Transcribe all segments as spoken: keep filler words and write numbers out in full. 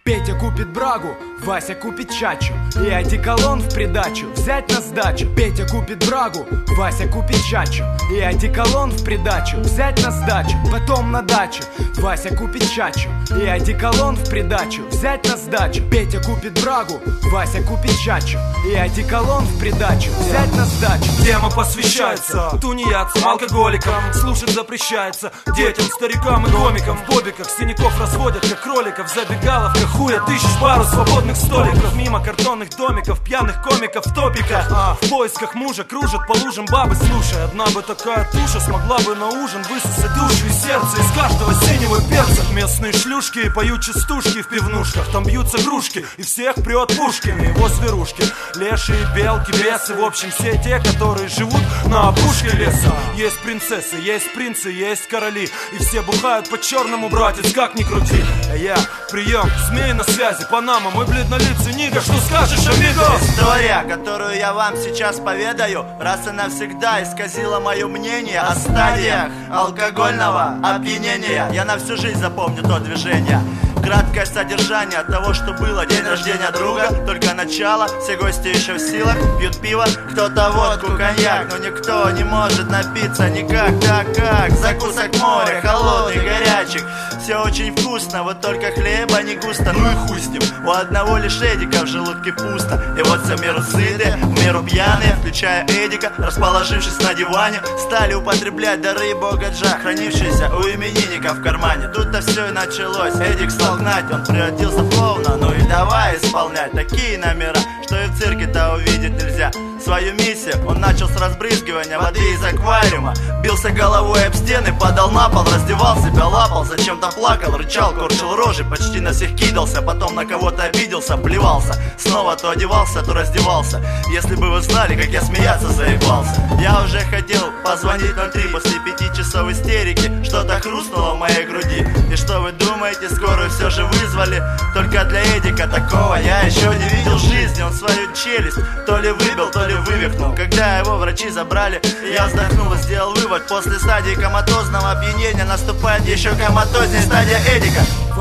Петя купит брагу, Вася купит чачу и одеколон в придачу взять на сдачу. Петя купит брагу, Вася купит чачу и одеколон в придачу взять на сдачу. Потом на дачу Вася купит чачу и одеколон в придачу взять на сдачу. Петя купит брагу, Вася купит чачу и одеколон в придачу взять на сдачу. Тема посвящается тунеядцам, алкоголикам. Слушать запрещается детям, старикам и комикам. В бобиках синяков разводят, как кроликов. В забегаловках хуя тыщешь пару свободных столиков. Мимо картонных домиков, пьяных комиков в топиках. А в поисках мужа кружат по лужам бабы. Слушай, одна бы такая туша смогла бы на ужин высосать душу и сердце из каждого синего перца. Местные шлюшки поют частушки в пивнушках. Там бьются кружки и всех прет Пушкин и его зверушки. Лешие, белки, бесы, в общем все те, которые живут на опушке леса. Есть принцессы, есть принцы, есть короли, и все бухают по-черному, братец, как ни крути. А я, прием, змей на связи, Панама, мой бледнолицый нига, что скажешь, амиго? История, которую я вам сейчас поведаю, раз и навсегда исказила мое мнение о стадиях алкогольного опьянения. Я на всю жизнь запомню то движение. Краткое содержание того, что было. День рождения друга, только начало. Все гости еще в силах, пьют пиво, кто-то водку, коньяк. Но никто не может напиться никак, так как закусок море, холодный, горячий. Все очень вкусно, вот только хлеба не густо. Ну и хуй с ним, у одного лишь Эдика в желудке пусто. И вот все в меру сытые, в меру пьяные, включая Эдика, расположившись на диване, стали употреблять дары бога Джа, хранившиеся у именинника в кармане. Тут-то все и началось. Эдик стал гнать, он превратился в клоуна. Ну и давай исполнять такие номера, что и в цирке-то увидеть нельзя. Свою миссию он начал с разбрызгивания воды из аквариума. Бился головой об стены, падал на пол, раздевал себя, лапал, зачем-то плакал, рычал, корчил рожи, почти на всех кидался, потом на кого-то обиделся, плевался. Снова то одевался, то раздевался. Если бы вы знали, как я смеяться заебался. Я уже хотел позвонить ноль три после пяти часов истерики. Что-то хрустнуло в моей груди. И что вы думаете, скорую все же вызвали? Только для Эдика такого я еще не видел в жизни. Он свою челюсть то ли выбил, то ли вывихнул. Когда его врачи забрали, я вздохнул и сделал вывод: после стадии коматозного опьянения наступает еще коматознее стадия Эдика.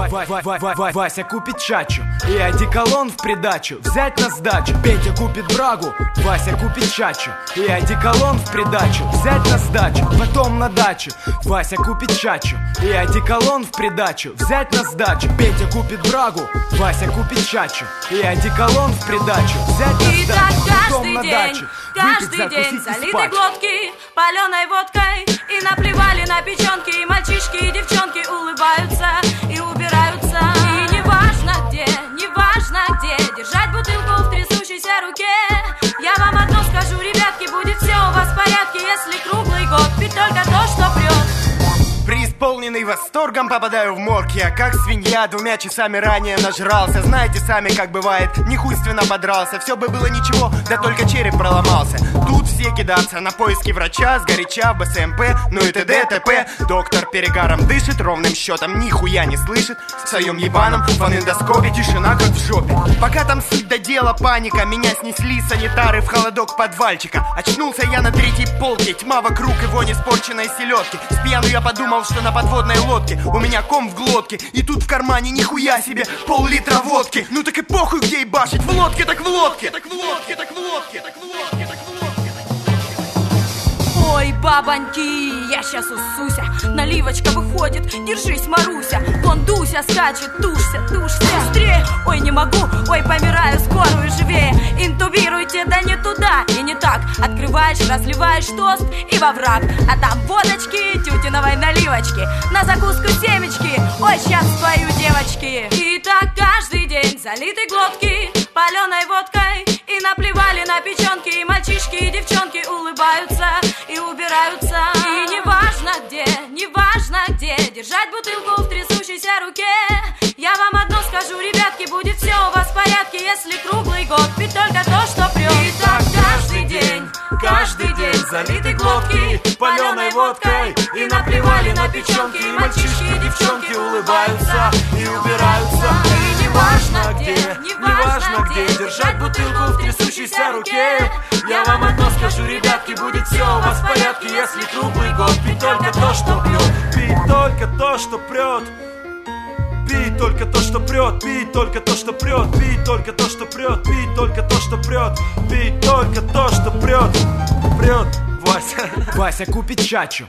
Вася купит чачу и одеколон в придачу взять на сдачу. Петя купит брагу, Вася купит чачу и одеколон в придачу взять на сдачу. Потом на дачу Вася купит чачу и одеколон в придачу взять на сдачу. Петя купит брагу, Вася купит чачу и одеколон в придачу взять на и сдачу. Потом на дачу каждый день залиты глотки паленой водкой. И наплевали на печенки, и мальчишки, и девчонки улыбаются и убираются. И неважно где, неважно где держать бутылку в трясущейся руке. Я вам одно скажу, ребятки, будет все у вас в порядке, если круглый год пить только то, что прет. Преисполненный восторгом попадаю в морг. Я как свинья двумя часами ранее нажрался. Знаете сами, как бывает, нехуйственно подрался. Все бы было ничего, да только череп проломался. Тут все кидаться на поиски врача, сгоряча в бэ эс эм пэ, ну и т.д. т.п. Доктор перегаром дышит, ровным счетом нихуя не слышит. В своем ебаном фонендоскопе тишина как в жопе. Пока там суть до дела паника, меня снесли санитары в холодок подвальчика. Очнулся я на третьей полке, тьма вокруг и вонь испорченной селедки. С пьяну я подумал, что на подводной лодке у меня ком в глотке, и тут в кармане нихуя себе пол-литра водки. Ну так и похуй, где ебашить, в лодке так в лодке, так в лодке, так в лодке, так в лодке, так в лодке. Ой, бабоньки, я сейчас усуся. Наливочка выходит, держись, Маруся. Вон Дуся скачет, тушься, тушься быстрее. Ой, не могу, ой, помираю, скорую живее. Интубируйте, да не туда и не так. Открываешь, разливаешь тост и во враг. А там водочки, тютиновой наливочки, на закуску семечки. Ой, сейчас спою, девочки. И так каждый день залиты глотки паленой водкой. И наплевали на печенки, и мальчишки, и девчонки улыбаются и убираются. И неважно где, неважно где держать бутылку в трясущейся руке. Я вам одно скажу, ребятки, будет все у вас в порядке, если круглый год пить только то, что прет. И так каждый день, каждый день залиты глотки паленой водкой. И наплевали на печенки, и мальчишки, и девчонки улыбаются и убираются. И неважно где, неважно где держать бутылку в трясущейся руке. Я вам одно скажу, ребятки, будет все у вас в порядке, если круглый год пить только то, что прет. Пить только то, что прет. Пить только то, что прет, пить только то, что прет, пить только то, что прет, пить только то, что прет, пить только то, что прет, прет, Вася. Вася купит чачу.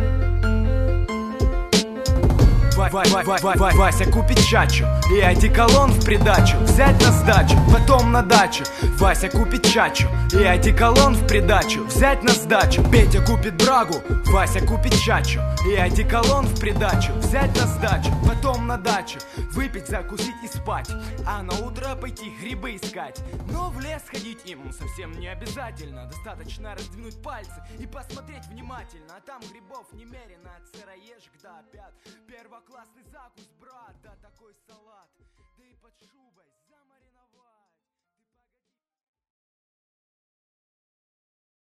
Вася купит чачу и одеколон в придачу взять на сдачу, потом на дачу. Вася купит чачу и одеколон в придачу взять на сдачу. Петя купит брагу, Вася купит чачу и одеколон в придачу взять на сдачу, потом на дачу. Выпить, закусить и спать, а на утро пойти грибы искать. Но в лес ходить им совсем не обязательно. Достаточно раздвинуть пальцы и посмотреть внимательно. А там грибов немерено от сыроежек до опят. Первоклассный закус, брат, да такой салат, да и под шубой.